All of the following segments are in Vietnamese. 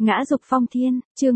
Ngã Dục Phong Thiên, chương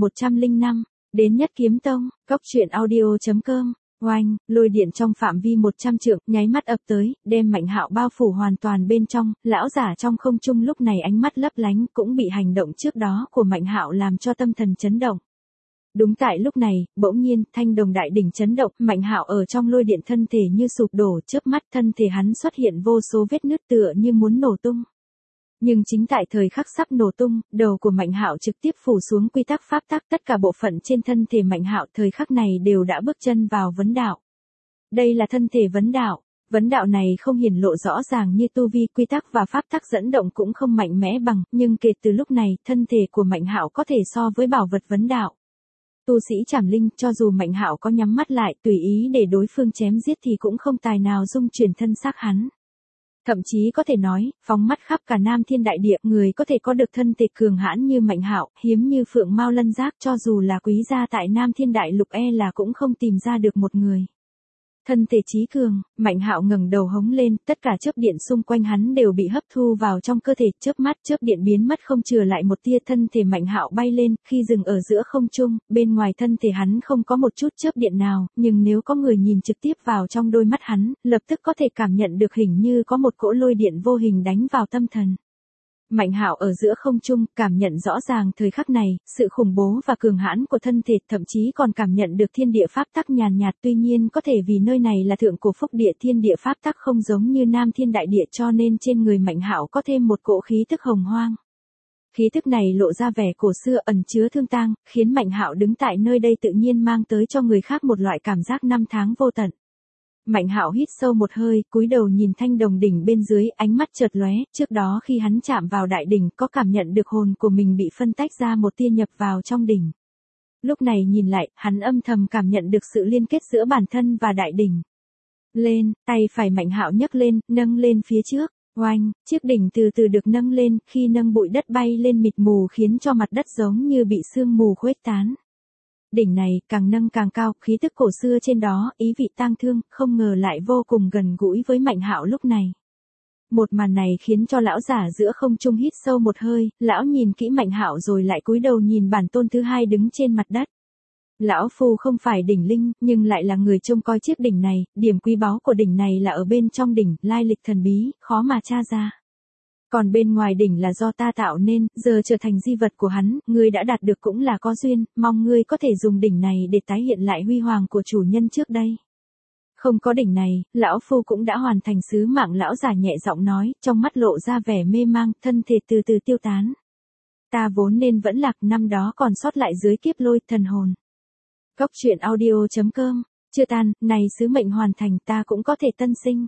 1105, đến Nhất Kiếm Tông, Cốc Truyện Audio.com. Oanh, lôi điện trong phạm vi 100 trượng, nháy mắt ập tới, đem Mạnh Hạo bao phủ hoàn toàn bên trong, lão giả trong không trung lúc này ánh mắt lấp lánh, cũng bị hành động trước đó của Mạnh Hạo làm cho tâm thần chấn động. Đúng tại lúc này, bỗng nhiên, thanh đồng đại đỉnh chấn động, Mạnh Hạo ở trong lôi điện thân thể như sụp đổ, chớp mắt thân thể hắn xuất hiện vô số vết nứt tựa như muốn nổ tung. Nhưng chính tại thời khắc sắp nổ tung, đầu của Mạnh Hạo trực tiếp phủ xuống quy tắc pháp tắc, tất cả bộ phận trên thân thể Mạnh Hạo thời khắc này đều đã bước chân vào vấn đạo. Đây là thân thể vấn đạo. Vấn đạo này không hiển lộ rõ ràng như tu vi, quy tắc và pháp tắc dẫn động cũng không mạnh mẽ bằng, nhưng kể từ lúc này, thân thể của Mạnh Hạo có thể so với bảo vật vấn đạo. Tu sĩ Trảm Linh, cho dù Mạnh Hạo có nhắm mắt lại, tùy ý để đối phương chém giết thì cũng không tài nào dung chuyển thân xác hắn. Thậm chí có thể nói, phóng mắt khắp cả Nam Thiên Đại Địa, người có thể có được thân thể cường hãn như Mạnh Hạo, hiếm như Phượng Mao Lân Giác, cho dù là quý gia tại Nam Thiên Đại Lục là cũng không tìm ra được một người. Thân thể trí cường, Mạnh Hạo ngẩng đầu hống lên, tất cả chớp điện xung quanh hắn đều bị hấp thu vào trong cơ thể, chớp mắt chớp điện biến mất không chừa lại một tia, thân thể Mạnh Hạo bay lên, khi dừng ở giữa không trung, bên ngoài thân thể hắn không có một chút chớp điện nào, nhưng nếu có người nhìn trực tiếp vào trong đôi mắt hắn, lập tức có thể cảm nhận được hình như có một cỗ lôi điện vô hình đánh vào tâm thần. Mạnh Hạo ở giữa không trung, cảm nhận rõ ràng thời khắc này, sự khủng bố và cường hãn của thân thể, thậm chí còn cảm nhận được thiên địa pháp tắc nhàn nhạt, tuy nhiên có thể vì nơi này là thượng cổ phúc địa, thiên địa pháp tắc không giống như Nam Thiên Đại Địa, cho nên trên người Mạnh Hạo có thêm một cỗ khí tức hồng hoang. Khí tức này lộ ra vẻ cổ xưa ẩn chứa thương tang, khiến Mạnh Hạo đứng tại nơi đây tự nhiên mang tới cho người khác một loại cảm giác năm tháng vô tận. Mạnh Hạo hít sâu một hơi, cúi đầu nhìn thanh đồng đỉnh bên dưới, ánh mắt chợt lóe, trước đó khi hắn chạm vào đại đỉnh, có cảm nhận được hồn của mình bị phân tách ra một tia nhập vào trong đỉnh. Lúc này nhìn lại, hắn âm thầm cảm nhận được sự liên kết giữa bản thân và đại đỉnh. Lên, tay phải Mạnh Hạo nhấc lên, nâng lên phía trước, oanh, chiếc đỉnh từ từ được nâng lên, khi nâng bụi đất bay lên mịt mù khiến cho mặt đất giống như bị sương mù khuếch tán. Đỉnh này, càng nâng càng cao, khí tức cổ xưa trên đó, ý vị tang thương, không ngờ lại vô cùng gần gũi với Mạnh Hạo lúc này. Một màn này khiến cho lão giả giữa không trung hít sâu một hơi, lão nhìn kỹ Mạnh Hạo rồi lại cúi đầu nhìn bản tôn thứ hai đứng trên mặt đất. Lão phu không phải đỉnh linh, nhưng lại là người trông coi chiếc đỉnh này, điểm quý báu của đỉnh này là ở bên trong đỉnh, lai lịch thần bí, khó mà tra ra. Còn bên ngoài đỉnh là do ta tạo nên, giờ trở thành di vật của hắn, ngươi đã đạt được cũng là có duyên, mong ngươi có thể dùng đỉnh này để tái hiện lại huy hoàng của chủ nhân trước đây. Không có đỉnh này, lão phu cũng đã hoàn thành sứ mạng, lão giả nhẹ giọng nói, trong mắt lộ ra vẻ mê mang, thân thể từ từ tiêu tán. Ta vốn nên vẫn lạc, năm đó còn sót lại dưới kiếp lôi thần hồn. Cốc Truyện Audio.com, chưa tan, này sứ mệnh hoàn thành, ta cũng có thể tân sinh.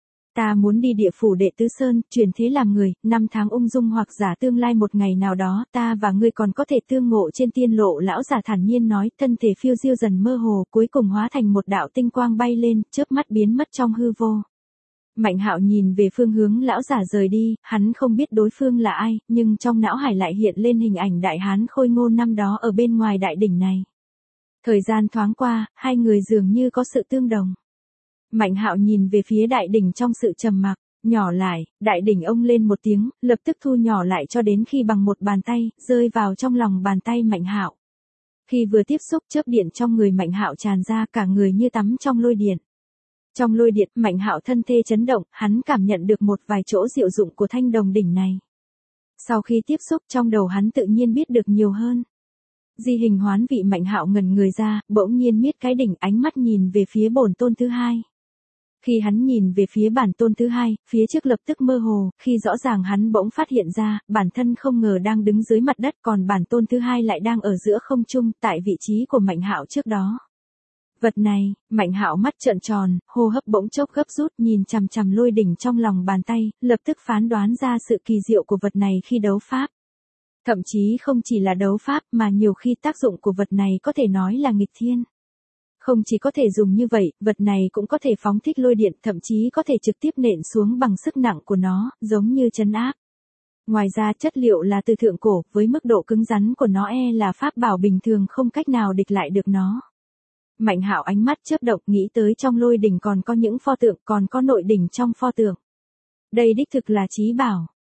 Ta muốn đi địa phủ Đệ Tứ Sơn, chuyển thế làm người, năm tháng ung dung hoặc giả tương lai một ngày nào đó, ta và ngươi còn có thể tương ngộ trên tiên lộ, lão giả thản nhiên nói, thân thể phiêu diêu dần mơ hồ, cuối cùng hóa thành một đạo tinh quang bay lên, chớp mắt biến mất trong hư vô. Mạnh Hạo nhìn về phương hướng lão giả rời đi, hắn không biết đối phương là ai, nhưng trong não hải lại hiện lên hình ảnh đại hán khôi ngô năm đó ở bên ngoài đại đỉnh này. Thời gian thoáng qua, hai người dường như có sự tương đồng. Mạnh Hạo nhìn về phía đại đỉnh trong sự trầm mặc, nhỏ lại, đại đỉnh ông lên một tiếng, lập tức thu nhỏ lại cho đến khi bằng một bàn tay, rơi vào trong lòng bàn tay Mạnh Hạo. Khi vừa tiếp xúc, chớp điện trong người Mạnh Hạo tràn ra, cả người như tắm trong lôi điện. Trong lôi điện, Mạnh Hạo thân thể chấn động, hắn cảm nhận được một vài chỗ diệu dụng của thanh đồng đỉnh này. Sau khi tiếp xúc, trong đầu hắn tự nhiên biết được nhiều hơn. Di hình hoán vị, Mạnh Hạo ngẩn người ra, bỗng nhiên miết cái đỉnh, ánh mắt nhìn về phía bổn tôn thứ hai. Khi hắn nhìn về phía bản tôn thứ hai, phía trước lập tức mơ hồ, khi rõ ràng hắn bỗng phát hiện ra, bản thân không ngờ đang đứng dưới mặt đất, còn bản tôn thứ hai lại đang ở giữa không trung, tại vị trí của Mạnh Hạo trước đó. Vật này, Mạnh Hạo mắt trợn tròn, hô hấp bỗng chốc gấp rút, nhìn chằm chằm lôi đỉnh trong lòng bàn tay, lập tức phán đoán ra sự kỳ diệu của vật này khi đấu pháp. Thậm chí không chỉ là đấu pháp mà nhiều khi tác dụng của vật này có thể nói là nghịch thiên. Không chỉ có thể dùng như vậy, vật này cũng có thể phóng thích lôi điện, thậm chí có thể trực tiếp nện xuống bằng sức nặng của nó, giống như trấn áp. Ngoài ra chất liệu là từ thượng cổ, với mức độ cứng rắn của nó là pháp bảo bình thường không cách nào địch lại được nó. Mạnh Hạo ánh mắt chớp động, nghĩ tới trong lôi đỉnh còn có những pho tượng, còn có nội đỉnh trong pho tượng. Đây đích thực là chí bảo.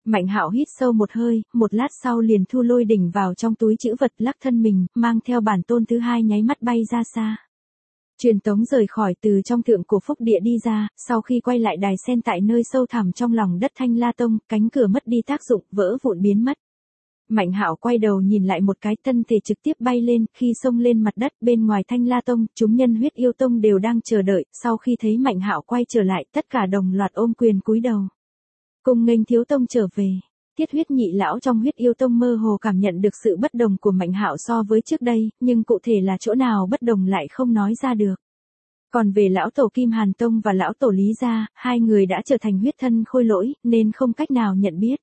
Mạnh Hạo hít sâu một hơi, một lát sau liền thu lôi đỉnh vào trong túi trữ vật, lắc thân mình, mang theo bản tôn thứ hai nháy mắt bay ra xa. Truyền tống rời khỏi từ trong thượng cổ phúc địa đi ra, sau khi quay lại đài sen tại nơi sâu thẳm trong lòng đất Thanh La Tông, cánh cửa mất đi tác dụng, vỡ vụn biến mất. Mạnh Hạo quay đầu nhìn lại một cái, thân thể trực tiếp bay lên, khi xông lên mặt đất bên ngoài Thanh La Tông, chúng nhân Huyết Yêu Tông đều đang chờ đợi, sau khi thấy Mạnh Hạo quay trở lại, tất cả đồng loạt ôm quyền cúi đầu. Cùng nghênh thiếu tông trở về. Thiết Huyết nhị lão trong Huyết Yêu Tông mơ hồ cảm nhận được sự bất đồng của Mạnh Hạo so với trước đây, nhưng cụ thể là chỗ nào bất đồng lại không nói ra được. Còn về lão tổ Kim Hàn Tông và lão tổ Lý Gia, hai người đã trở thành huyết thân khôi lỗi, nên không cách nào nhận biết.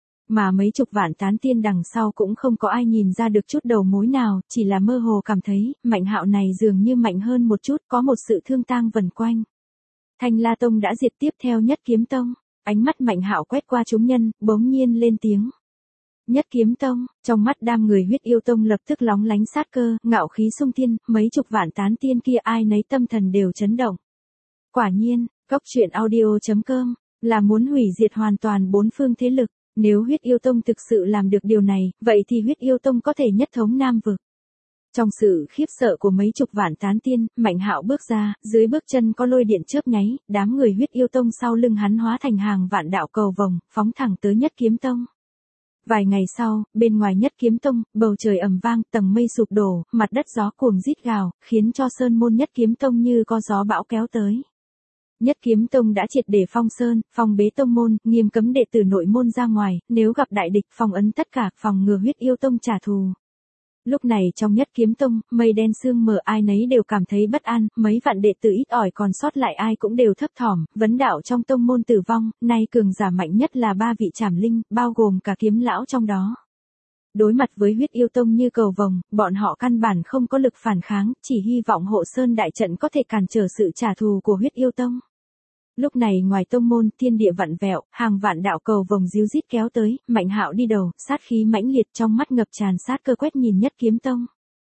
Mà mấy chục vạn tán tiên đằng sau cũng không có ai nhìn ra được chút đầu mối nào, chỉ là mơ hồ cảm thấy, Mạnh Hạo này dường như mạnh hơn một chút, có một sự thương tang vần quanh. Thanh La Tông đã diệt tiếp theo Nhất Kiếm Tông, ánh mắt Mạnh Hạo quét qua chúng nhân, bỗng nhiên lên tiếng. Nhất Kiếm Tông, trong mắt đám người Huyết Yêu Tông lập tức lóng lánh sát cơ, ngạo khí xung thiên, mấy chục vạn tán tiên kia ai nấy tâm thần đều chấn động. Quả nhiên, Cốc Truyện Audio.com là muốn hủy diệt hoàn toàn bốn phương thế lực. Nếu Huyết Yêu Tông thực sự làm được điều này, vậy thì Huyết Yêu Tông có thể nhất thống Nam vực. Trong sự khiếp sợ của mấy chục vạn tán tiên, Mạnh Hạo bước ra, dưới bước chân có lôi điện chớp nháy, đám người Huyết Yêu Tông sau lưng hắn hóa thành hàng vạn đạo cầu vồng, phóng thẳng tới Nhất Kiếm Tông. Vài ngày sau, bên ngoài Nhất Kiếm Tông, bầu trời ầm vang, tầng mây sụp đổ, mặt đất gió cuồng rít gào, khiến cho sơn môn Nhất Kiếm Tông như có gió bão kéo tới. Nhất Kiếm Tông đã triệt để phong sơn, phong bế tông môn, nghiêm cấm đệ tử nội môn ra ngoài, nếu gặp đại địch phong ấn tất cả, phòng ngừa Huyết Yêu Tông trả thù. Lúc này trong Nhất Kiếm Tông, mây đen sương mờ ai nấy đều cảm thấy bất an, mấy vạn đệ tử ít ỏi còn sót lại ai cũng đều thấp thỏm, vấn đạo trong tông môn tử vong, nay cường giả mạnh nhất là 3 vị trảm linh, bao gồm cả kiếm lão trong đó. Đối mặt với Huyết Yêu Tông như cầu vồng, bọn họ căn bản không có lực phản kháng, chỉ hy vọng hộ sơn đại trận có thể cản trở sự trả thù của Huyết Yêu Tông. Lúc này ngoài tông môn, thiên địa vặn vẹo, hàng vạn đạo cầu vồng ríu rít kéo tới, Mạnh Hạo đi đầu, sát khí mãnh liệt trong mắt ngập tràn sát cơ quét nhìn Nhất Kiếm Tông.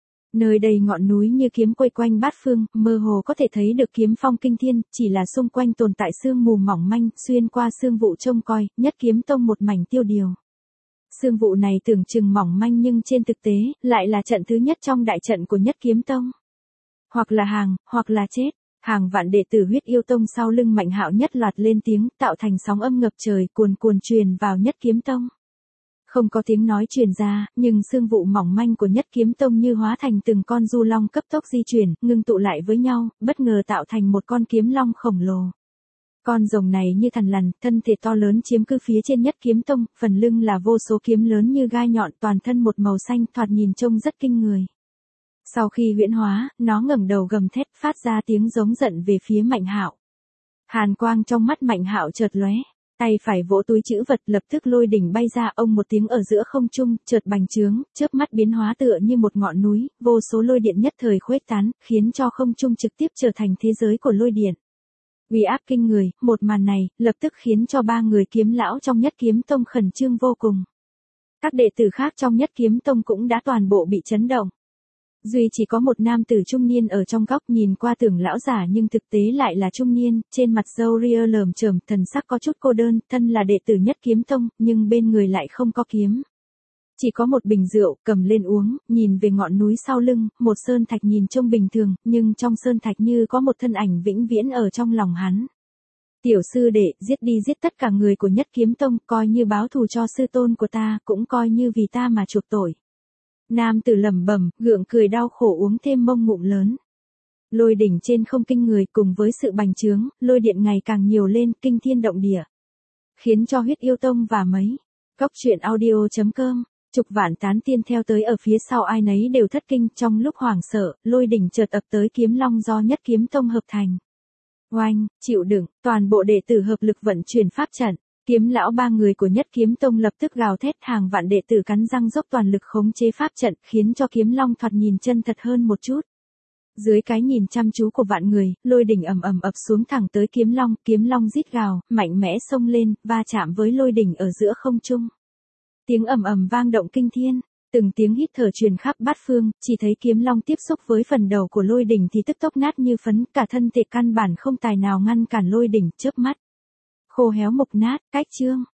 Nơi đây ngọn núi như kiếm quay quanh bát phương, mơ hồ có thể thấy được kiếm phong kinh thiên, chỉ là xung quanh tồn tại sương mù mỏng manh, xuyên qua sương vụ trông coi, Nhất Kiếm Tông một mảnh tiêu điều. Sương vụ này tưởng chừng mỏng manh nhưng trên thực tế, lại là trận thứ nhất trong đại trận của Nhất Kiếm Tông. Hoặc là hàng, hoặc là chết. Hàng vạn đệ tử Huyết Yêu Tông sau lưng Mạnh Hạo nhất loạt lên tiếng, tạo thành sóng âm ngập trời, cuồn cuồn truyền vào Nhất Kiếm Tông. Không có tiếng nói truyền ra, nhưng sương vụ mỏng manh của Nhất Kiếm Tông như hóa thành từng con du long cấp tốc di chuyển, ngưng tụ lại với nhau, bất ngờ tạo thành một con kiếm long khổng lồ. Con rồng này như thằn lằn, thân thể to lớn chiếm cứ phía trên Nhất Kiếm Tông, phần lưng là vô số kiếm lớn như gai nhọn, toàn thân một màu xanh, thoạt nhìn trông rất kinh người. Sau khi huyễn hóa, nó ngẩng đầu gầm thét, phát ra tiếng giống giận về phía Mạnh Hạo. Hàn quang trong mắt Mạnh Hạo chợt lóe, tay phải vỗ túi trữ vật, lập tức lôi đỉnh bay ra, ông một tiếng ở giữa không trung, chợt bành trướng, chớp mắt biến hóa tựa như một ngọn núi, vô số lôi điện nhất thời khuếch tán, khiến cho không trung trực tiếp trở thành thế giới của lôi điện. Uy áp kinh người, một màn này, lập tức khiến cho 3 người kiếm lão trong Nhất Kiếm Tông khẩn trương vô cùng. Các đệ tử khác trong Nhất Kiếm Tông cũng đã toàn bộ bị chấn động. Duy chỉ có một nam tử trung niên ở trong góc, nhìn qua tưởng lão giả nhưng thực tế lại là trung niên, trên mặt râu ria lởm chởm, thần sắc có chút cô đơn, thân là đệ tử Nhất Kiếm Tông, nhưng bên người lại không có kiếm. Chỉ có một bình rượu, cầm lên uống, nhìn về ngọn núi sau lưng, một sơn thạch nhìn trông bình thường, nhưng trong sơn thạch như có một thân ảnh vĩnh viễn ở trong lòng hắn. Tiểu sư đệ, giết đi giết tất cả người của Nhất Kiếm Tông, coi như báo thù cho sư tôn của ta, cũng coi như vì ta mà chuộc tội. Nam tử lẩm bẩm, gượng cười đau khổ uống thêm mông ngụm lớn. Lôi đỉnh trên không kinh người, cùng với sự bành trướng, lôi điện ngày càng nhiều lên, kinh thiên động địa. Khiến cho Huyết Yêu Tông và mấy Cốc Truyện Audio.com, chục vạn tán tiên theo tới ở phía sau ai nấy đều thất kinh, trong lúc hoảng sợ, lôi đỉnh chợt ập tới kiếm long do Nhất Kiếm Tông hợp thành. Oanh, chịu đựng, toàn bộ đệ tử hợp lực vận chuyển pháp trận. Kiếm lão 3 người của Nhất Kiếm Tông lập tức gào thét, hàng vạn đệ tử cắn răng dốc toàn lực khống chế pháp trận, khiến cho kiếm long thoạt nhìn chân thật hơn một chút. Dưới cái nhìn chăm chú của vạn người, lôi đỉnh ầm ầm ập xuống thẳng tới kiếm long rít gào, mạnh mẽ xông lên, va chạm với lôi đỉnh ở giữa không trung. Tiếng ầm ầm vang động kinh thiên, từng tiếng hít thở truyền khắp bát phương, chỉ thấy kiếm long tiếp xúc với phần đầu của lôi đỉnh thì tức tốc nát như phấn, cả thân thể căn bản không tài nào ngăn cản lôi đỉnh, chớp mắt khô héo mục nát, cách chương.